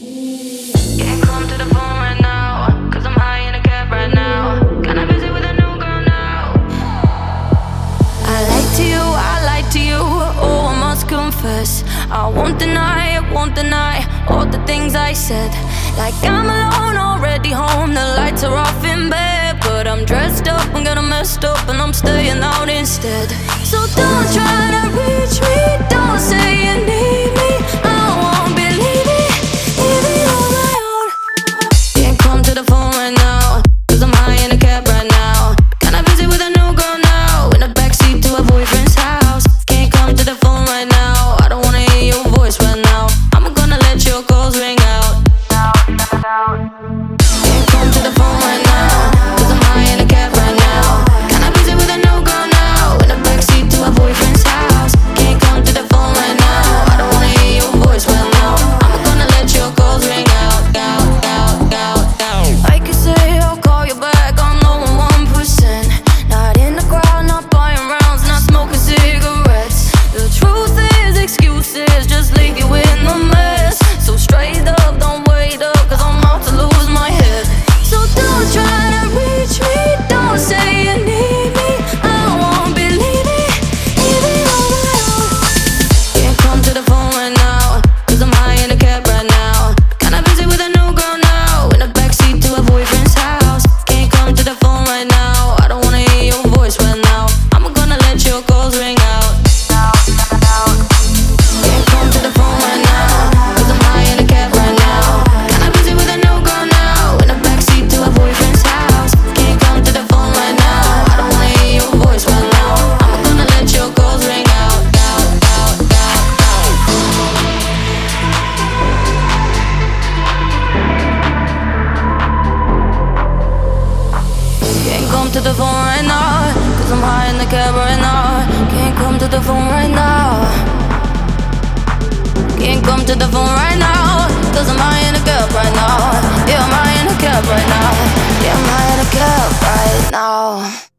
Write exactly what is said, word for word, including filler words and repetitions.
Can't come to the phone right now, cause I'm high in a cab right now. Kinda busy with a new girl now. I lied to you, I lied to you, oh I must confess. I won't deny, I won't deny all the things I said. Like I'm alone, already home, the lights are off in bed. But I'm dressed up, I'm gonna messed up, and I'm staying out instead. So don't try to reach me, don't say you need me, I won't believe it, leave it on my own. Can't come to the phone right now, cause I'm high in a cab right now. Kinda busy with a new girl now, in the backseat to her boyfriend's house. Can't come to the phone right now, I don't wanna hear your voice right now. I'm gonna let your calls ring out. Can't come to the phone right now, cause I'm high in a cab right now. Kinda busy with a new girl now, in the backseat to her boyfriend's house. Can't come to the phone right now, I don't wanna hear your voice right now. I'm gonna let your calls ring out, out, out, out, out. I could say I'll call you back, I'm low on one percent. Not in the crowd, not buying rounds, not smoking cigarettes. The truth is excuses just leave you in the mess. So straight up, don't wait up, cause I'm about to lose my head. So don't try to reach me, don't say you need me, I won't believe it, leave it on my own. Can't come to the phone right now, cause I'm high in a cab right now. Kinda busy with a new girl now, in the backseat to her boyfriend's house. Can't come to the phone right now, I don't wanna hear your voice right now. I'm gonna let your calls ring out. Can't come to the phone right now, cause I'm high in a cab right now. Kinda busy with a new girl now, in the backseat to her boyfriend's house. Can't come to the phone right now, I don't wanna hear your voice right now. I'm gonna let your calls ring out, out, out, out, out. Can't come to the phone right now, cause I'm high in the cab right now. Can't come to the phone right now. Can't come to the phone right now, cause I'm high in a cab right now. Yeah, I'm high in a cab right now. Yeah, I'm high in a cab right now.